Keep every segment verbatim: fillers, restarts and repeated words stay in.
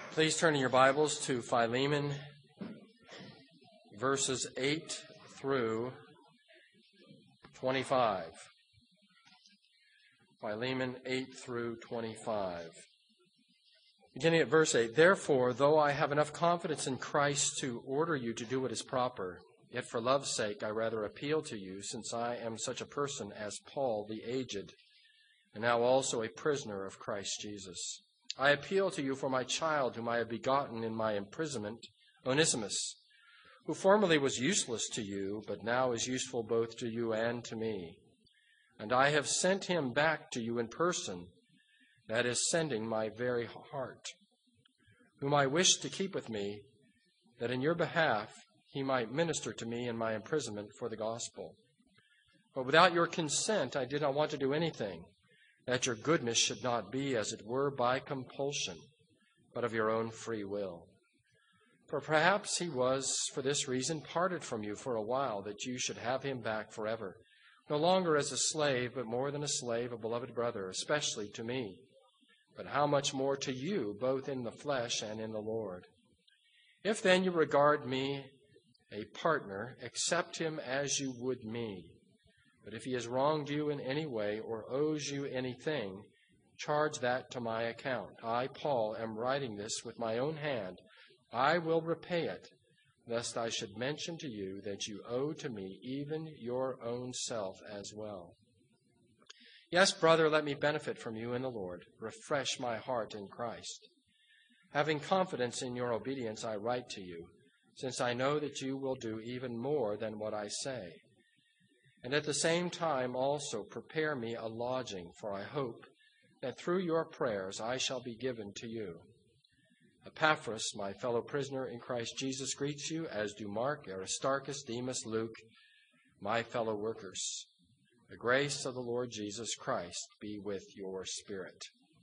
Please turn in your Bibles to Philemon, verses eight through twenty-five. Philemon eight through twenty-five. Beginning at verse eight, "Therefore, though I have enough confidence in Christ to order you to do what is proper, yet for love's sake I rather appeal to you, since I am such a person as Paul the aged, and now also a prisoner of Christ Jesus. I appeal to you for my child, whom I have begotten in my imprisonment, Onesimus, who formerly was useless to you, but now is useful both to you and to me. And I have sent him back to you in person, that is, sending my very heart, whom I wish to keep with me, that in your behalf he might minister to me in my imprisonment for the gospel. But without your consent I did not want to do anything, that your goodness should not be, as it were, by compulsion, but of your own free will. For perhaps he was, for this reason, parted from you for a while, that you should have him back forever, no longer as a slave, but more than a slave, a beloved brother, especially to me. But how much more to you, both in the flesh and in the Lord? If then you regard me a partner, accept him as you would me. But if he has wronged you in any way or owes you anything, charge that to my account. I, Paul, am writing this with my own hand. I will repay it, lest I should mention to you that you owe to me even your own self as well. Yes, brother, let me benefit from you in the Lord. Refresh my heart in Christ. Having confidence in your obedience, I write to you, since I know that you will do even more than what I say. And at the same time also prepare me a lodging, for I hope that through your prayers I shall be given to you. Epaphras, my fellow prisoner in Christ Jesus, greets you, as do Mark, Aristarchus, Demas, Luke, my fellow workers. The grace of the Lord Jesus Christ be with your spirit."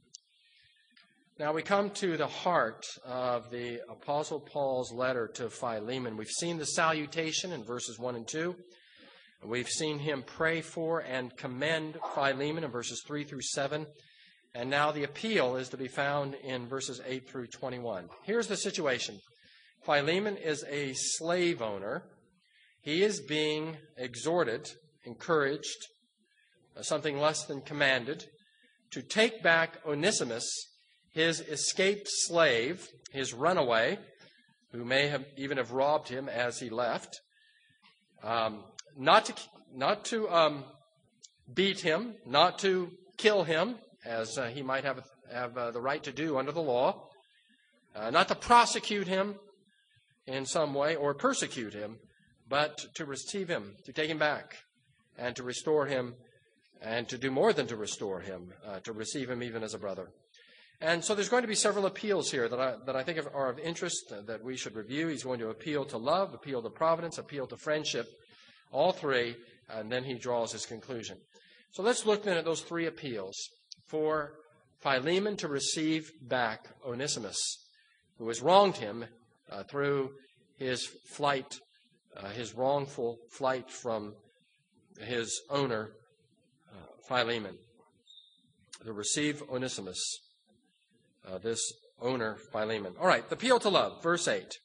Now we come to the heart of the Apostle Paul's letter to Philemon. We've seen the salutation in verses one and two. We've seen him pray for and commend Philemon in verses three through seven. And now the appeal is to be found in verses eight through twenty-one. Here's the situation. Philemon is a slave owner. He is being exhorted, encouraged, something less than commanded, to take back Onesimus, his escaped slave, his runaway, who may have even have robbed him as he left, um, not to not to um, beat him, not to kill him, as uh, he might have have uh, the right to do under the law, uh, not to prosecute him in some way or persecute him, but to receive him, to take him back, and to restore him, and to do more than to restore him, uh, to receive him even as a brother. And so there's going to be several appeals here that I, that I think are of interest uh, that we should review. He's going to appeal to love, appeal to providence, appeal to friendship, all three, and then he draws his conclusion. So let's look then at those three appeals. For Philemon to receive back Onesimus, who has wronged him uh, through his flight, uh, his wrongful flight from his owner, uh, Philemon. To receive Onesimus, uh, this owner, Philemon. All right, the appeal to love, verse eight.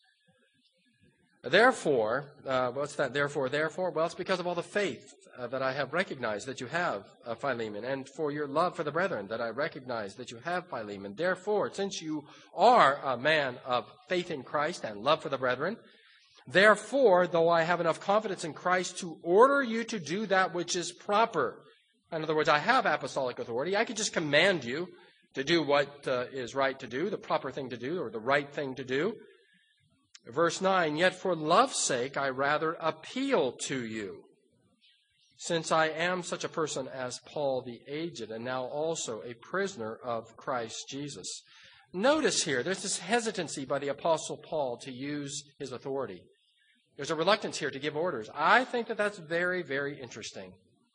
Therefore, uh, what's that therefore, therefore? Well, it's because of all the faith uh, that I have recognized that you have, uh, Philemon, and for your love for the brethren that I recognize that you have, Philemon. Therefore, since you are a man of faith in Christ and love for the brethren, therefore, though I have enough confidence in Christ to order you to do that which is proper. In other words, I have apostolic authority. I could just command you to do what uh, is right to do, the proper thing to do, or the right thing to do. Verse nine, "Yet for love's sake I rather appeal to you, since I am such a person as Paul the aged, and now also a prisoner of Christ Jesus." Notice here, there's this hesitancy by the Apostle Paul to use his authority. There's a reluctance here to give orders. I think that that's very, very interesting.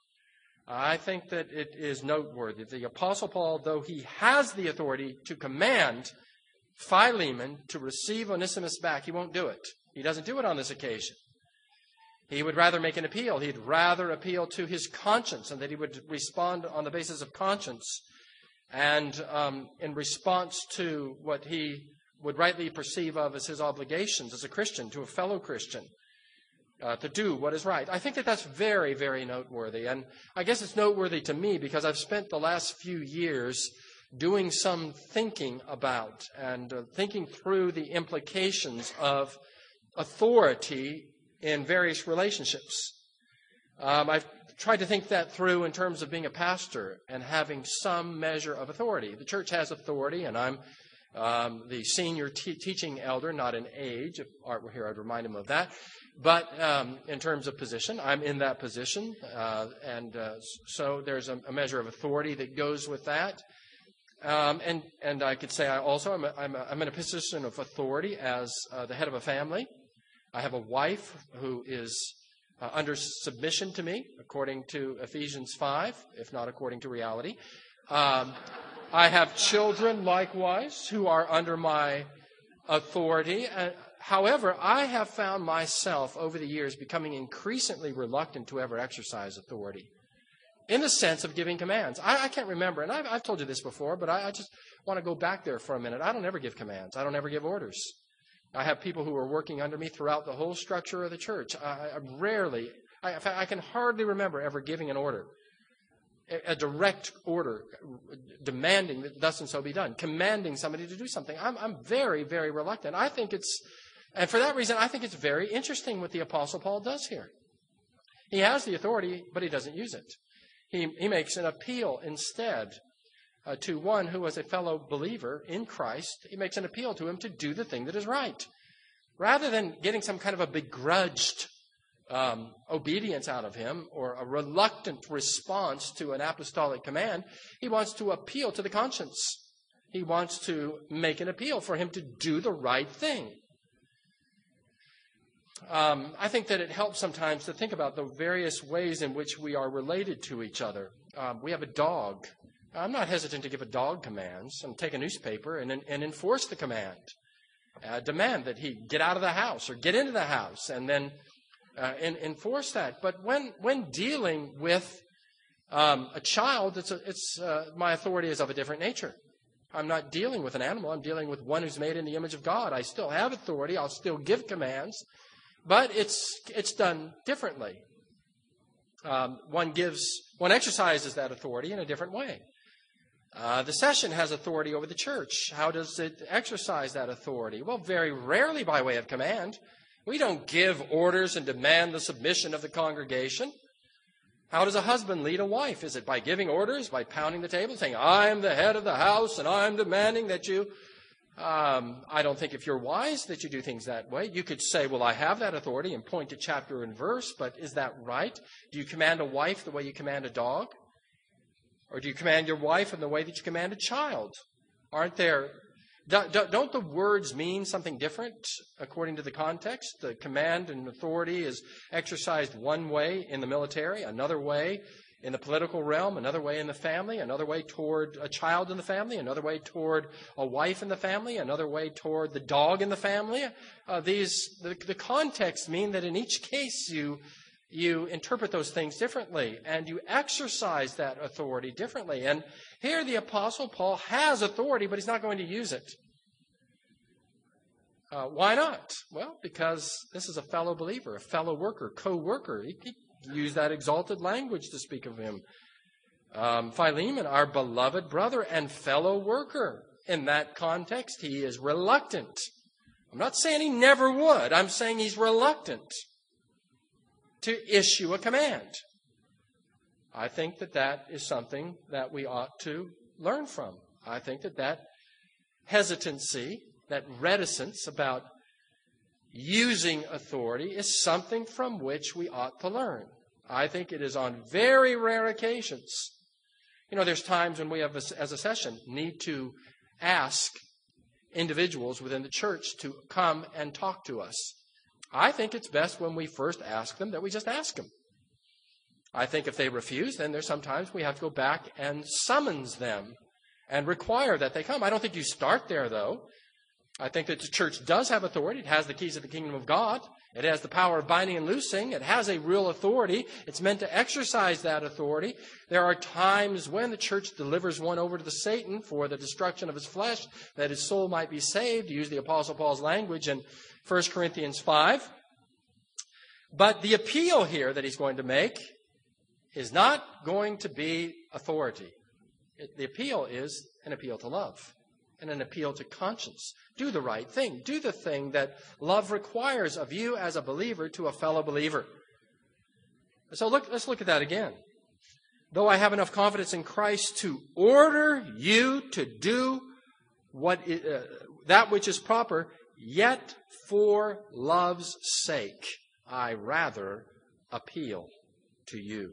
I think that it is noteworthy. The Apostle Paul, though he has the authority to command Philemon to receive Onesimus back, he won't do it. He doesn't do it on this occasion. He would rather make an appeal. He'd rather appeal to his conscience, and that he would respond on the basis of conscience and um, in response to what he would rightly perceive of as his obligations as a Christian to a fellow Christian, uh, to do what is right. I think that that's very, very noteworthy. And I guess it's noteworthy to me because I've spent the last few years doing some thinking about and uh, thinking through the implications of authority in various relationships. Um, I've tried to think that through in terms of being a pastor and having some measure of authority. The church has authority, and I'm um, the senior te- teaching elder, not in age. If Art were here, I'd remind him of that. But um, in terms of position, I'm in that position, uh, and uh, so there's a, a measure of authority that goes with that. Um, and, and I could say I also I'm, a, I'm, a, I'm in a position of authority as uh, the head of a family. I have a wife who is uh, under submission to me, according to Ephesians five, if not according to reality. Um, I have children, likewise, who are under my authority. Uh, however, I have found myself over the years becoming increasingly reluctant to ever exercise authority, in the sense of giving commands. I, I can't remember, and I've, I've told you this before, but I, I just want to go back there for a minute. I don't ever give commands. I don't ever give orders. I have people who are working under me throughout the whole structure of the church. I, I rarely, I, in fact, I can hardly remember ever giving an order, a, a direct order, demanding that thus and so be done, commanding somebody to do something. I'm, I'm very, very reluctant. I think it's, and for that reason, I think it's very interesting what the Apostle Paul does here. He has the authority, but he doesn't use it. He, he makes an appeal instead uh, to one who was a fellow believer in Christ. He makes an appeal to him to do the thing that is right. Rather than getting some kind of a begrudged um, obedience out of him or a reluctant response to an apostolic command, he wants to appeal to the conscience. He wants to make an appeal for him to do the right thing. Um, I think that it helps sometimes to think about the various ways in which we are related to each other. Um, we have a dog. I'm not hesitant to give a dog commands and take a newspaper and, and enforce the command. Uh, demand that he get out of the house or get into the house and then uh, in, enforce that. But when when dealing with um, a child, it's, a, it's uh, my authority is of a different nature. I'm not dealing with an animal. I'm dealing with one who's made in the image of God. I still have authority. I'll still give commands. But it's it's done differently. Um, one gives, one exercises that authority in a different way. Uh, the session has authority over the church. How does it exercise that authority? Well, very rarely by way of command. We don't give orders and demand the submission of the congregation. How does a husband lead a wife? Is it by giving orders, by pounding the table, saying, I'm the head of the house and I'm demanding that you... Um, I don't think if you're wise that you do things that way. You could say, well, I have that authority and point to chapter and verse, but is that right? Do you command a wife the way you command a dog? Or do you command your wife in the way that you command a child? Aren't there, don't the words mean something different according to the context? The command and authority is exercised one way in the military, another way in the political realm, another way in the family, another way toward a child in the family, another way toward a wife in the family, another way toward the dog in the family. Uh, these the, the contexts mean that in each case you you interpret those things differently and you exercise that authority differently. And here the Apostle Paul has authority, but he's not going to use it. Uh, why not? Well, because this is a fellow believer, a fellow worker, co-worker. He, he use that exalted language to speak of him. Um, Philemon, our beloved brother and fellow worker. In that context, he is reluctant. I'm not saying he never would. I'm saying he's reluctant to issue a command. I think that that is something that we ought to learn from. I think that that hesitancy, that reticence about using authority is something from which we ought to learn. I think it is on very rare occasions. You know, there's times when we have, as a session, need to ask individuals within the church to come and talk to us. I think it's best when we first ask them that we just ask them. I think if they refuse, then there's sometimes we have to go back and summons them and require that they come. I don't think you start there, though. I think that the church does have authority. It has the keys of the kingdom of God. It has the power of binding and loosing. It has a real authority. It's meant to exercise that authority. There are times when the church delivers one over to the Satan for the destruction of his flesh, that his soul might be saved, to use the Apostle Paul's language in First Corinthians five. But the appeal here that he's going to make is not going to be authority. It, the appeal is an appeal to love and an appeal to conscience. Do the right thing. Do the thing that love requires of you as a believer to a fellow believer. So look, let's look at that again. Though I have enough confidence in Christ to order you to do what is, uh, that which is proper, yet for love's sake, I rather appeal to you.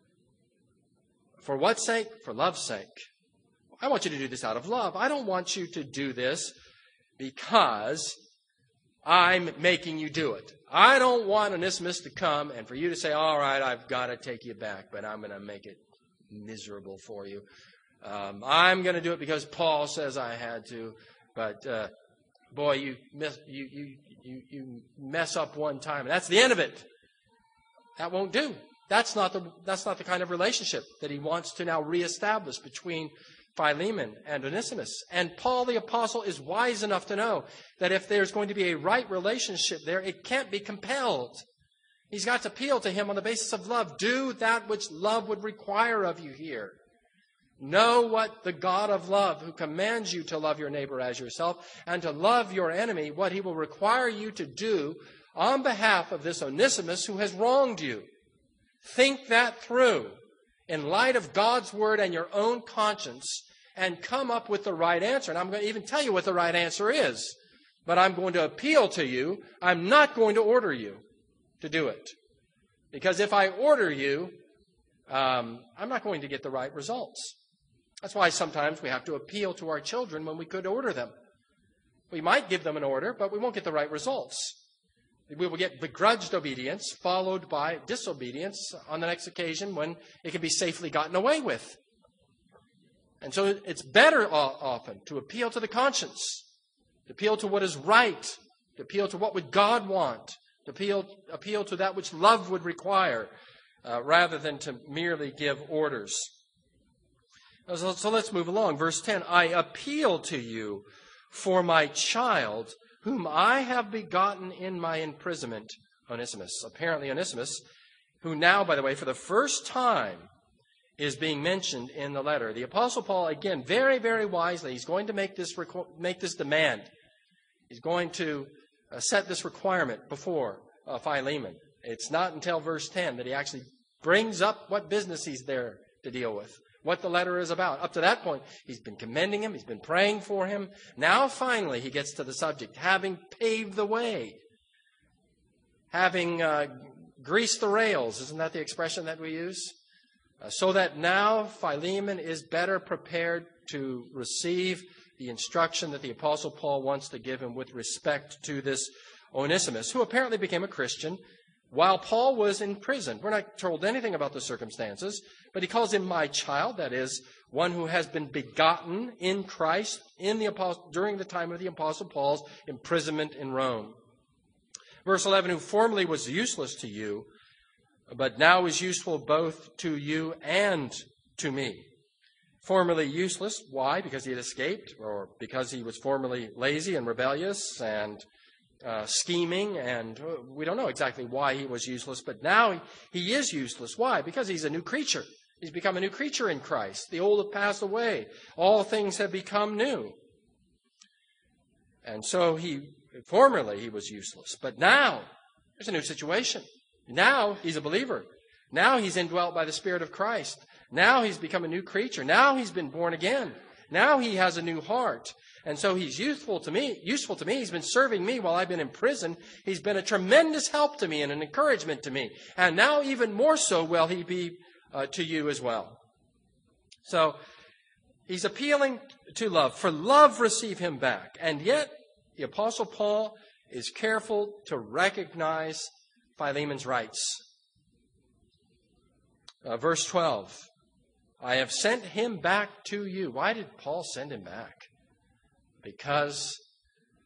For what sake? For love's sake. I want you to do this out of love. I don't want you to do this because I'm making you do it. I don't want Onesimus to come and for you to say, all right, I've got to take you back, but I'm going to make it miserable for you. Um, I'm going to do it because Paul says I had to, but uh, boy, you, miss, you, you, you, you mess up one time, and that's the end of it. That won't do. That's not the, that's not the kind of relationship that he wants to now reestablish between Philemon and Onesimus. And Paul the Apostle is wise enough to know that if there's going to be a right relationship there, it can't be compelled. He's got to appeal to him on the basis of love. Do that which love would require of you here. Know what the God of love, who commands you to love your neighbor as yourself and to love your enemy, what he will require you to do on behalf of this Onesimus who has wronged you. Think that through in light of God's word and your own conscience, and come up with the right answer. And I'm going to even tell you what the right answer is. But I'm going to appeal to you. I'm not going to order you to do it. Because if I order you, um, I'm not going to get the right results. That's why sometimes we have to appeal to our children when we could order them. We might give them an order, but we won't get the right results. We will get begrudged obedience followed by disobedience on the next occasion when it can be safely gotten away with. And so it's better often to appeal to the conscience, to appeal to what is right, to appeal to what would God want, to appeal, appeal to that which love would require, uh, rather than to merely give orders. So, so let's move along. Verse ten, I appeal to you for my child, whom I have begotten in my imprisonment, Onesimus. Apparently Onesimus, who now, by the way, for the first time, is being mentioned in the letter. The Apostle Paul, again, very, very wisely, he's going to make this requ- make this demand. He's going to uh, set this requirement before uh, Philemon. It's not until verse ten that he actually brings up what business he's there to deal with, what the letter is about. Up to that point, he's been commending him, he's been praying for him. Now, finally, he gets to the subject, having paved the way, having uh, greased the rails. Isn't that the expression that we use? Uh, so that now Philemon is better prepared to receive the instruction that the Apostle Paul wants to give him with respect to this Onesimus, who apparently became a Christian while Paul was in prison. We're not told anything about the circumstances, but he calls him my child, that is, one who has been begotten in Christ in the apostle, during the time of the Apostle Paul's imprisonment in Rome. Verse eleven, who formerly was useless to you, but now is useful both to you and to me. Formerly useless. Why? Because he had escaped, or because he was formerly lazy and rebellious and uh, scheming, and we don't know exactly why he was useless, but now he, he is useless. Why? Because he's a new creature. He's become a new creature in Christ. The old have passed away. All things have become new. And so he, formerly he was useless, but now there's a new situation. Now he's a believer. Now he's indwelt by the Spirit of Christ. Now he's become a new creature. Now he's been born again. Now he has a new heart. And so he's useful to me, useful to me. He's been serving me while I've been in prison. He's been a tremendous help to me and an encouragement to me. And now even more so will he be uh, to you as well. So he's appealing to love. For love, receive him back. And yet the Apostle Paul is careful to recognize Philemon's rights. Uh, verse twelve, I have sent him back to you. Why did Paul send him back? Because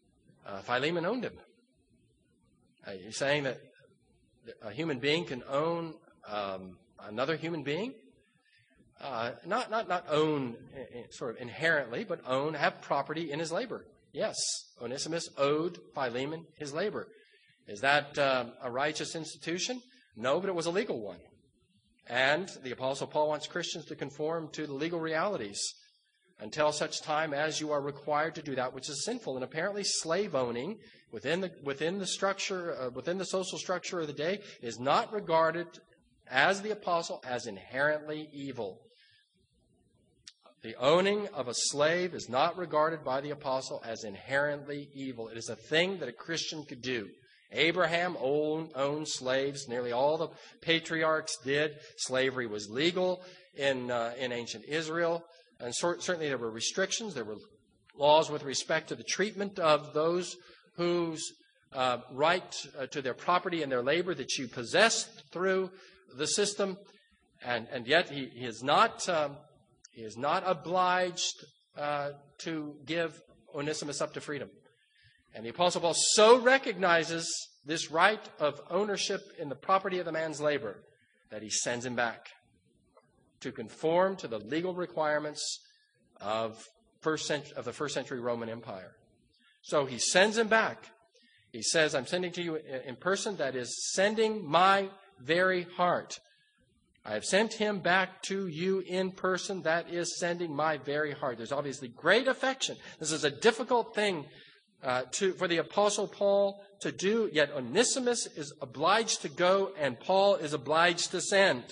Uh, Philemon owned him. Uh, you're saying that a human being can own um, another human being? Uh, not, not, not own sort of inherently, but own, have property in his labor. Yes, Onesimus owed Philemon his labor. Is that uh, a righteous institution? No, but it was a legal one. And the Apostle Paul wants Christians to conform to the legal realities until such time as you are required to do that which is sinful. And apparently slave owning within the, within the structure, uh, within the social structure of the day is not regarded as the apostle as inherently evil. The owning of a slave is not regarded by the apostle as inherently evil. It is a thing that a Christian could do. Abraham owned, owned slaves. Nearly all the patriarchs did. Slavery was legal in uh, in ancient Israel. And so, certainly there were restrictions. There were laws with respect to the treatment of those whose uh, right uh, to their property and their labor that you possessed through the system. And, and yet he, he is not um, he is not obliged uh, to give Onesimus up to freedom. And the Apostle Paul so recognizes this right of ownership in the property of the man's labor that he sends him back to conform to the legal requirements of first cent- of the first century Roman Empire. So he sends him back. He says, I'm sending to you in person, that is, sending my very heart. I have sent him back to you in person, that is, sending my very heart. There's obviously great affection. This is a difficult thing uh, to, for the Apostle Paul to do, yet Onesimus is obliged to go and Paul is obliged to send.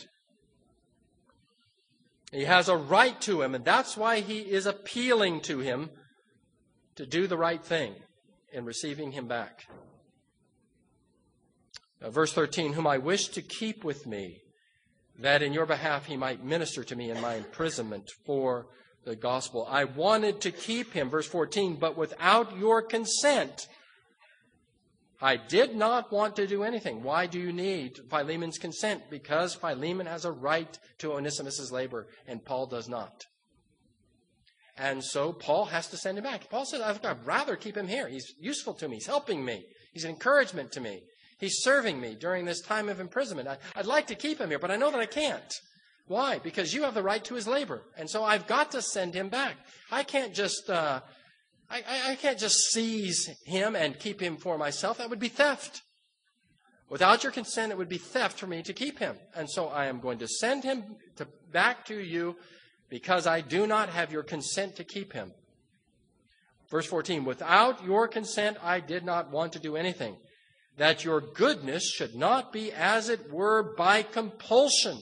He has a right to him, and that's why he is appealing to him to do the right thing in receiving him back. Now, verse thirteen, whom I wish to keep with me, that in your behalf he might minister to me in my imprisonment for the gospel. I wanted to keep him, verse fourteen, but without your consent. I did not want to do anything. Why do you need Philemon's consent? Because Philemon has a right to Onesimus' labor, and Paul does not. And so Paul has to send him back. Paul says, I'd rather keep him here. He's useful to me. He's helping me. He's an encouragement to me. He's serving me during this time of imprisonment. I, I'd like to keep him here, but I know that I can't. Why? Because you have the right to his labor. And so I've got to send him back. I can't just... Uh, I, I can't just seize him and keep him for myself. That would be theft. Without your consent, it would be theft for me to keep him. And so I am going to send him to, back to you because I do not have your consent to keep him. Verse fourteen, without your consent, I did not want to do anything, that your goodness should not be, as it were, by compulsion,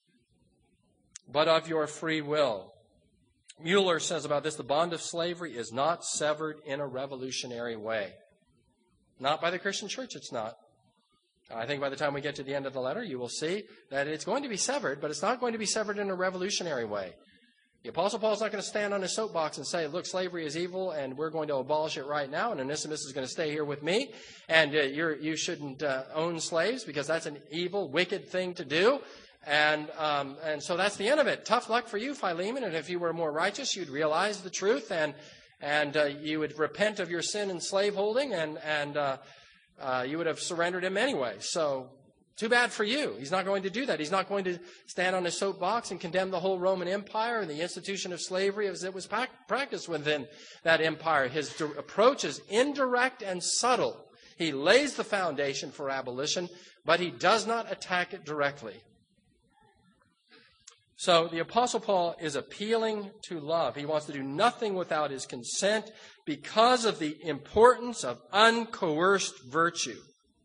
but of your free will. Mueller says about this, the bond of slavery is not severed in a revolutionary way. Not by the Christian church, it's not. I think by the time we get to the end of the letter, you will see that it's going to be severed, but it's not going to be severed in a revolutionary way. The Apostle Paul is not going to stand on his soapbox and say, look, slavery is evil, and we're going to abolish it right now, and Onesimus is going to stay here with me, and uh, you're, you shouldn't uh, own slaves because that's an evil, wicked thing to do. And um, and so that's the end of it. Tough luck for you, Philemon. And if you were more righteous, you'd realize the truth, and and uh, you would repent of your sin in slaveholding, and and uh, uh, you would have surrendered him anyway. So too bad for you. He's not going to do that. He's not going to stand on his soapbox and condemn the whole Roman Empire and the institution of slavery as it was practiced within that empire. His di- approach is indirect and subtle. He lays the foundation for abolition, but he does not attack it directly. So the Apostle Paul is appealing to love. He wants to do nothing without his consent because of the importance of uncoerced virtue.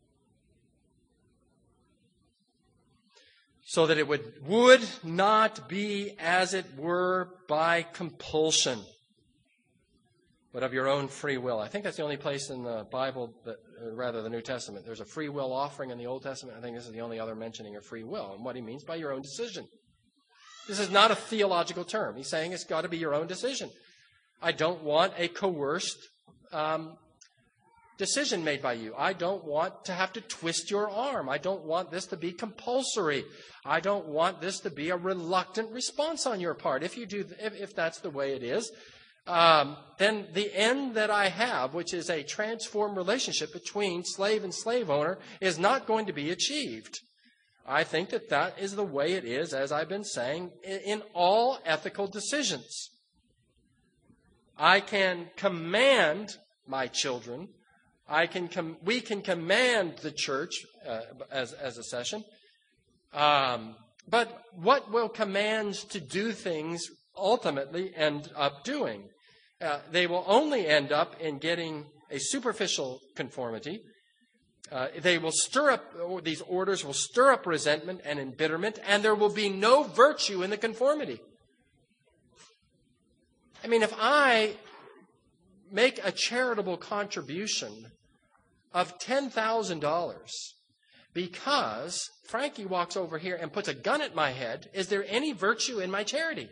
So that it would, would not be, as it were, by compulsion, but of your own free will. I think that's the only place in the Bible, that, or rather the New Testament, there's a free will offering in the Old Testament. I think this is the only other mentioning of free will, and what he means by your own decision. This is not a theological term. He's saying it's got to be your own decision. I don't want a coerced um, decision made by you. I don't want to have to twist your arm. I don't want this to be compulsory. I don't want this to be a reluctant response on your part. If you do, if, if that's the way it is, um, then the end that I have, which is a transformed relationship between slave and slave owner, is not going to be achieved. I think that that is the way it is, as I've been saying, in all ethical decisions. I can command my children. I can com- we can command the church uh, as, as a session. Um, but what will commands to do things ultimately end up doing? Uh, they will only end up in getting a superficial conformity. Uh, they will stir up, these orders will stir up resentment and embitterment, and there will be no virtue in the conformity. I mean, if I make a charitable contribution of ten thousand dollars because Frankie walks over here and puts a gun at my head, is there any virtue in my charity?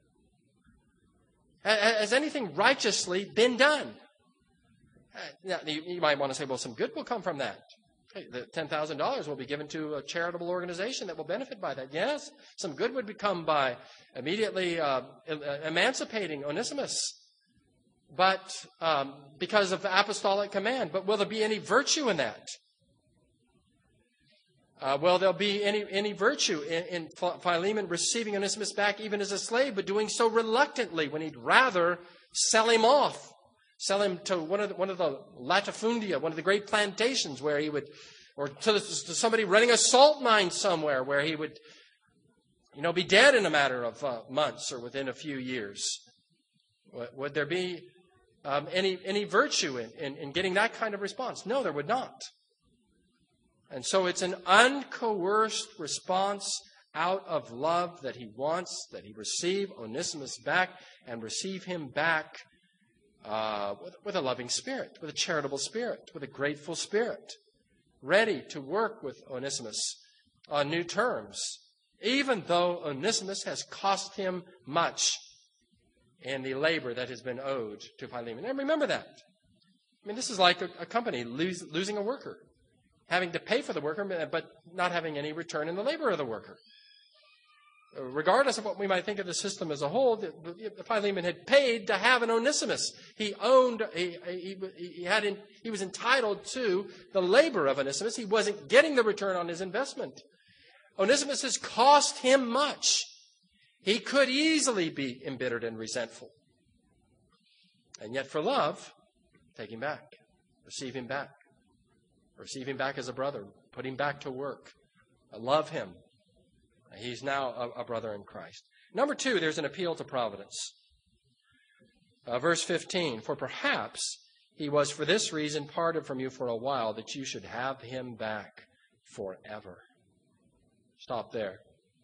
Has anything righteously been done? Now, you might want to say, well, some good will come from that. The ten thousand dollars will be given to a charitable organization that will benefit by that. Yes, some good would become by immediately uh, emancipating Onesimus, but um, because of the apostolic command. But will there be any virtue in that? Uh, will there be any, any virtue in, in Philemon receiving Onesimus back even as a slave, but doing so reluctantly when he'd rather sell him off? Sell him to one of the, one of the latifundia, one of the great plantations where he would, or to, the, to somebody running a salt mine somewhere where he would, you know, be dead in a matter of uh, months or within a few years. Would, would there be um, any any virtue in, in, in getting that kind of response? No, there would not. And so it's an uncoerced response out of love that he wants, that he receive Onesimus back and receive him back Uh, with, with a loving spirit, with a charitable spirit, with a grateful spirit, ready to work with Onesimus on new terms, even though Onesimus has cost him much in the labor that has been owed to Philemon. And remember that. I mean, this is like a, a company lose, losing a worker, having to pay for the worker, but not having any return in the labor of the worker. Regardless of what we might think of the system as a whole, the, the Philemon had paid to have an Onesimus. He owned, he, he, he, had in, he was entitled to the labor of Onesimus. He wasn't getting the return on his investment. Onesimus has cost him much. He could easily be embittered and resentful. And yet for love, take him back. Receive him back. Receive him back as a brother. Put him back to work. Love him. He's now a, a brother in Christ. Number two, there's an appeal to providence. Uh, verse fifteen, for perhaps he was for this reason parted from you for a while, that you should have him back forever. Stop there.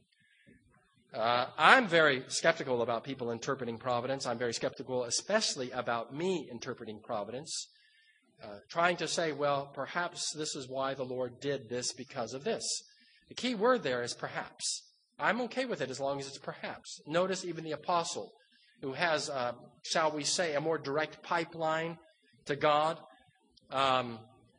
Uh, I'm very skeptical about people interpreting providence. I'm very skeptical especially about me interpreting providence. Uh, trying to say, well, perhaps this is why the Lord did this because of this. The key word there is perhaps. I'm okay with it as long as it's perhaps. Notice even the apostle, who has, uh, shall we say, a more direct pipeline to God, um,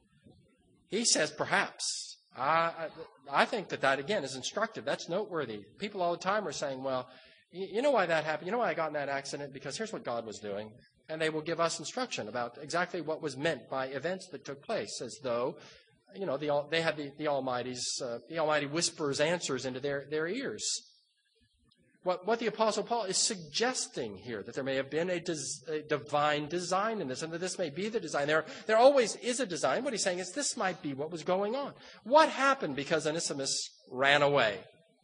he says perhaps. I, I, I think that that, again, is instructive. That's noteworthy. People all the time are saying, well, you, you know why that happened? You know why I got in that accident? Because here's what God was doing. And they will give us instruction about exactly what was meant by events that took place, as though, you know, the, they had the, the Almighty's, uh, the Almighty whispers answers into their, their ears. What, what the Apostle Paul is suggesting here, that there may have been a, des, a divine design in this, and that this may be the design. There, there always is a design. What he's saying is this might be what was going on. What happened because Onesimus ran away?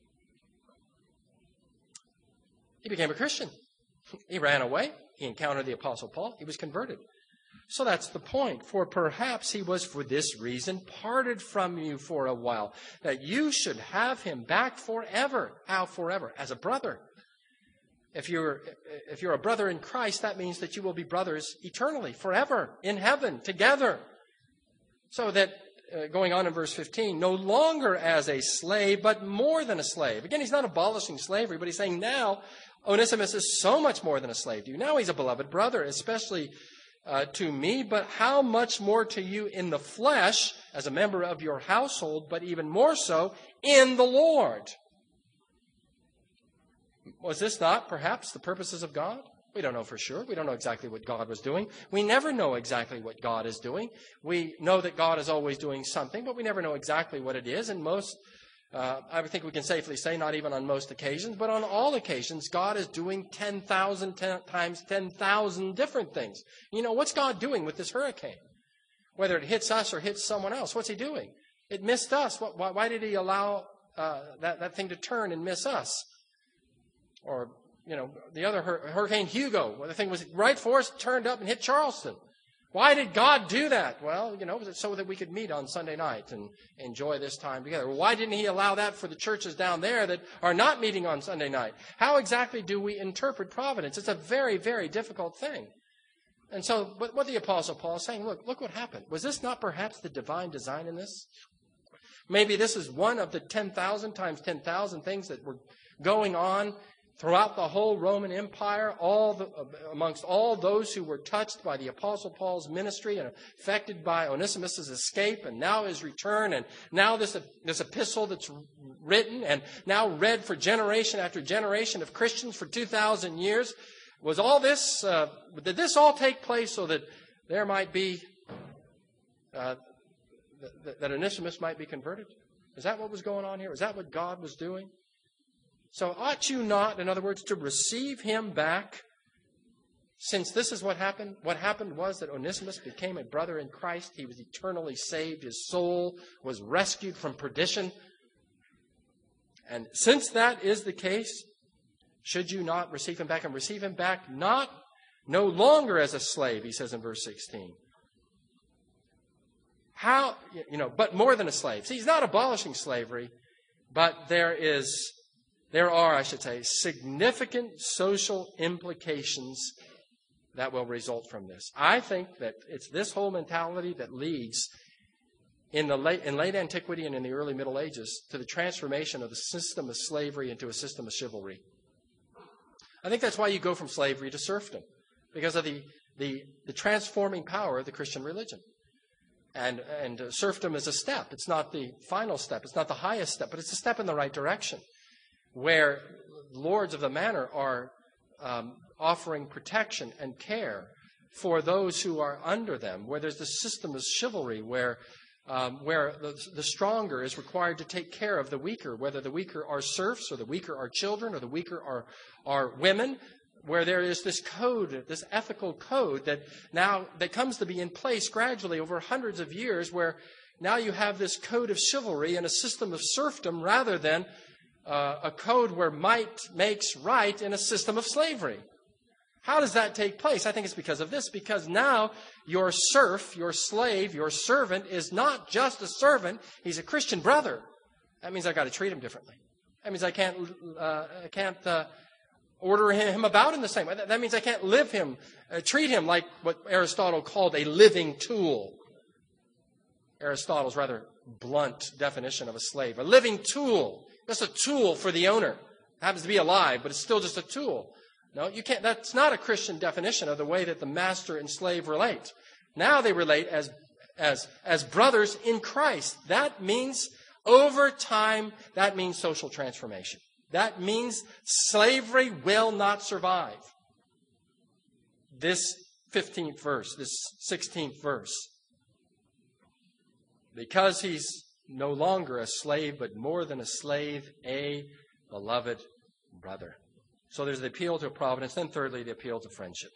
He became a Christian. He ran away. He encountered the Apostle Paul. He was converted. So that's the point. For perhaps he was for this reason parted from you for a while, that you should have him back forever. How forever? As a brother. If you're, if you're a brother in Christ, that means that you will be brothers eternally, forever, in heaven, together. So that, uh, going on in verse fifteen, no longer as a slave, but more than a slave. Again, he's not abolishing slavery, but he's saying now Onesimus is so much more than a slave to you. Now he's a beloved brother, especially uh, to me, but how much more to you in the flesh as a member of your household, but even more so in the Lord. Was this not perhaps the purposes of God? We don't know for sure. We don't know exactly what God was doing. We never know exactly what God is doing. We know that God is always doing something, but we never know exactly what it is. And most, uh, I think we can safely say, not even on most occasions, but on all occasions, God is doing ten thousand times ten thousand different things. You know, what's God doing with this hurricane? Whether it hits us or hits someone else, what's he doing? It missed us. Why, why did he allow uh, that, that thing to turn and miss us? Or, you know, the other Hurricane Hugo, where the thing was right for us, turned up and hit Charleston. Why did God do that? Well, you know, was it so that we could meet on Sunday night and enjoy this time together? Why didn't he allow that for the churches down there that are not meeting on Sunday night? How exactly do we interpret providence? It's a very, very difficult thing. And so what, what the Apostle Paul is saying, look, look what happened. Was this not perhaps the divine design in this? Maybe this is one of the ten thousand times ten thousand things that were going on throughout the whole Roman Empire, all the, amongst all those who were touched by the Apostle Paul's ministry and affected by Onesimus' escape and now his return, and now this, this epistle that's written and now read for generation after generation of Christians for two thousand years. Was all this, uh, did this all take place so that there might be, uh, that, that Onesimus might be converted? Is that what was going on here? Is that what God was doing? So ought you not, in other words, to receive him back, since this is what happened? What happened was that Onesimus became a brother in Christ. He was eternally saved. His soul was rescued from perdition. And since that is the case, should you not receive him back, and receive him back not no longer as a slave, he says in verse sixteen. How, you know, but more than a slave. See, he's not abolishing slavery, but there is, there are, I should say, significant social implications that will result from this. I think that it's this whole mentality that leads in the late, in late antiquity and in the early Middle Ages to the transformation of the system of slavery into a system of chivalry. I think that's why you go from slavery to serfdom, because of the, the, the transforming power of the Christian religion. And, and uh, serfdom is a step. It's not the final step. It's not the highest step, but it's a step in the right direction, where lords of the manor are um, offering protection and care for those who are under them, where there's the system of chivalry, where Um, where the, the stronger is required to take care of the weaker, whether the weaker are serfs or the weaker are children or the weaker are, are women, where there is this code, this ethical code that now that comes to be in place gradually over hundreds of years, where now you have this code of chivalry and a system of serfdom rather than uh, a code where might makes right in a system of slavery. How does that take place? I think it's because of this, because now your serf, your slave, your servant is not just a servant, he's a Christian brother. That means I've got to treat him differently. That means I can't, uh, I can't uh, order him about in the same way. That means I can't live him, uh, treat him like what Aristotle called a living tool. Aristotle's rather blunt definition of a slave. A living tool. Just a tool for the owner. It happens to be alive, but it's still just a tool. No, you can't. That's not a Christian definition of the way that the master and slave relate. Now they relate as, as, as brothers in Christ. That means over time, that means social transformation. That means slavery will not survive. This fifteenth verse, this sixteenth verse. Because he's no longer a slave, but more than a slave, a beloved brother. So there's the appeal to providence. Then thirdly, the appeal to friendship.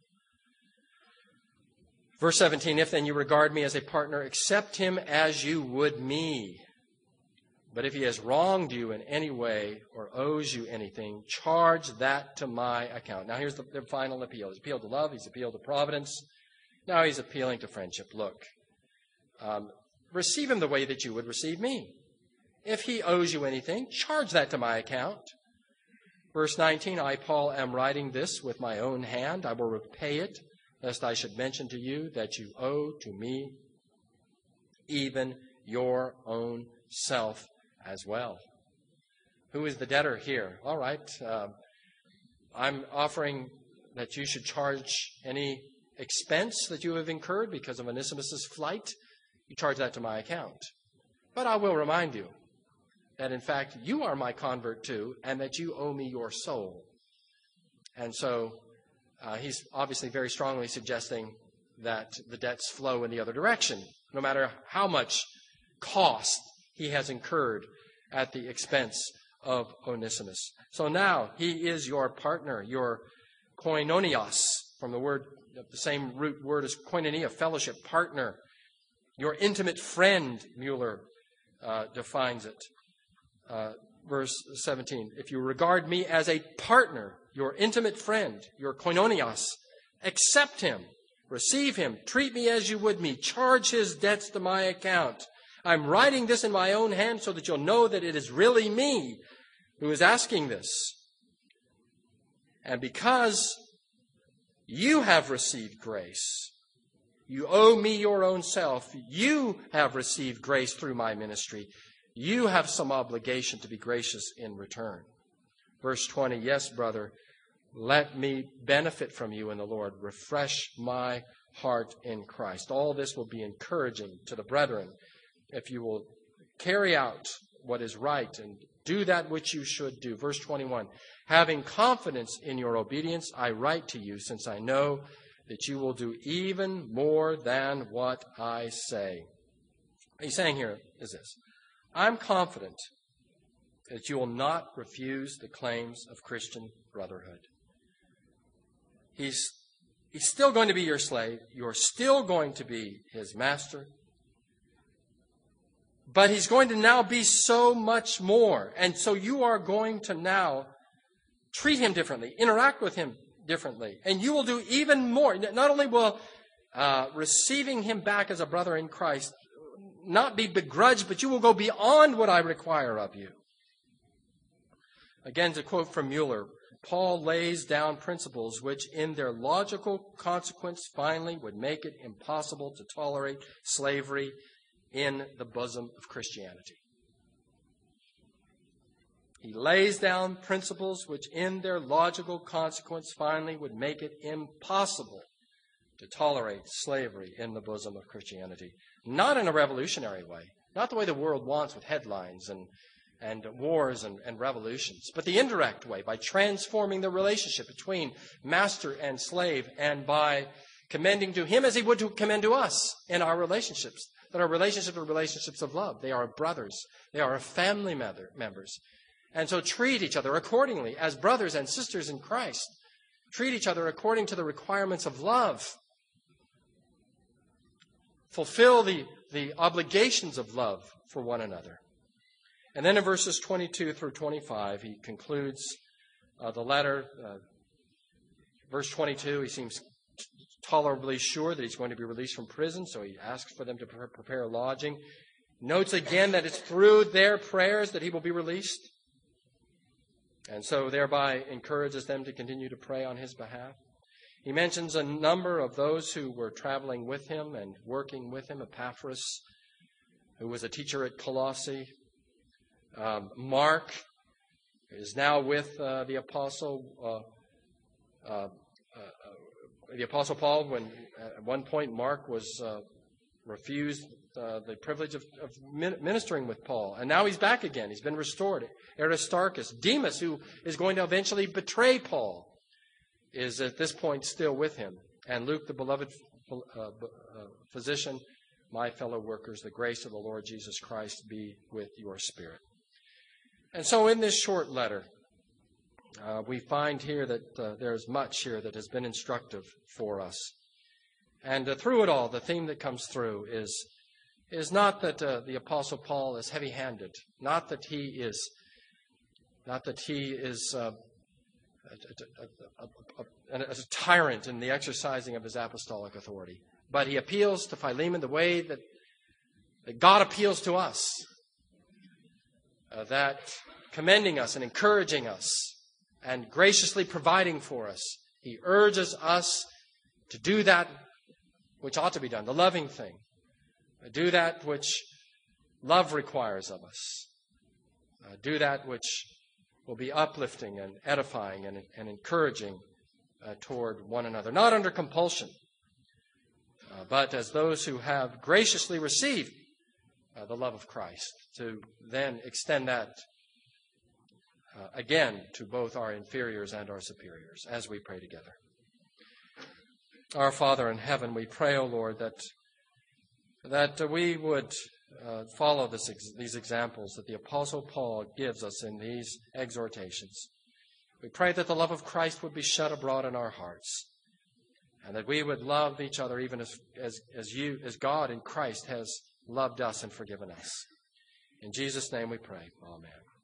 Verse seventeen, if then you regard me as a partner, accept him as you would me. But if he has wronged you in any way or owes you anything, charge that to my account. Now here's the, the final appeal. He's appealed to love. He's appealed to providence. Now he's appealing to friendship. Look, um, receive him the way that you would receive me. If he owes you anything, charge that to my account. Verse nineteen, I, Paul, am writing this with my own hand. I will repay it, lest I should mention to you that you owe to me even your own self as well. Who is the debtor here? All right, uh, I'm offering that you should charge any expense that you have incurred because of Onesimus' flight. You charge that to my account. But I will remind you that, in fact, you are my convert too, and that you owe me your soul. And so Uh, he's obviously very strongly suggesting that the debts flow in the other direction, no matter how much cost he has incurred at the expense of Onesimus. So now he is your partner, your koinonios, from the word, the same root word as koinonia, fellowship, partner. Your intimate friend, Mueller uh, defines it. Uh, verse seventeen, if you regard me as a partner, your intimate friend, your koinonios, accept him, receive him, treat me as you would me, charge his debts to my account. I'm writing this in my own hand so that you'll know that it is really me who is asking this. And because you have received grace, you owe me your own self. You have received grace through my ministry. You have some obligation to be gracious in return. Verse twenty, yes, brother, let me benefit from you in the Lord. Refresh my heart in Christ. All this will be encouraging to the brethren if you will carry out what is right and do that which you should do. Verse twenty-one, having confidence in your obedience, I write to you, since I know that you will do even more than what I say. What he's saying here is this. I'm confident that you will not refuse the claims of Christian brotherhood. He's, he's still going to be your slave. You're still going to be his master. But he's going to now be so much more. And so you are going to now treat him differently, interact with him differently. And you will do even more. Not only will uh, receiving him back as a brother in Christ not be begrudged, but you will go beyond what I require of you. Again, to quote from Mueller, Paul lays down principles which in their logical consequence finally would make it impossible to tolerate slavery in the bosom of Christianity. He lays down principles which in their logical consequence finally would make it impossible to tolerate slavery in the bosom of Christianity. Not in a revolutionary way, not the way the world wants with headlines and, and wars and, and revolutions, but the indirect way, by transforming the relationship between master and slave and by commending to him as he would to commend to us in our relationships. That our relationships are relationships of love. They are brothers. They are family members. And so treat each other accordingly as brothers and sisters in Christ. Treat each other according to the requirements of love. Fulfill the, the obligations of love for one another. And then in verses twenty-two through twenty-five, he concludes uh, the letter. Uh, verse twenty-two, he seems tolerably sure that he's going to be released from prison, so he asks for them to pre- prepare lodging. Notes again that it's through their prayers that he will be released. And so thereby encourages them to continue to pray on his behalf. He mentions a number of those who were traveling with him and working with him. Epaphras, who was a teacher at Colossae. Um, Mark is now with uh, the apostle, uh, uh, uh, the apostle Paul. When at one point Mark was uh, refused uh, the privilege of, of ministering with Paul, and now he's back again. He's been restored. Aristarchus, Demas, who is going to eventually betray Paul, is at this point still with him. And Luke, the beloved uh, uh, physician, my fellow workers, the grace of the Lord Jesus Christ be with your spirit. And so in this short letter, uh, we find here that uh, there's much here that has been instructive for us. And uh, through it all, the theme that comes through is, is not that uh, the Apostle Paul is heavy-handed, not that he is, not that he is uh, A, a, a, a, a tyrant in the exercising of his apostolic authority. But he appeals to Philemon the way that, that God appeals to us. Uh, that commending us and encouraging us and graciously providing for us. He urges us to do that which ought to be done, the loving thing. Uh, do that which love requires of us. Uh, do that which will be uplifting and edifying and, and encouraging uh, toward one another. Not under compulsion, uh, but as those who have graciously received uh, the love of Christ, to then extend that uh, again to both our inferiors and our superiors as we pray together. Our Father in heaven, we pray, O Lord, that that we would uh, follow this, these examples that the Apostle Paul gives us in these exhortations. We pray that the love of Christ would be shed abroad in our hearts, and that we would love each other even as, as, as you, as God in Christ has loved us and forgiven us. In Jesus' name we pray. Amen.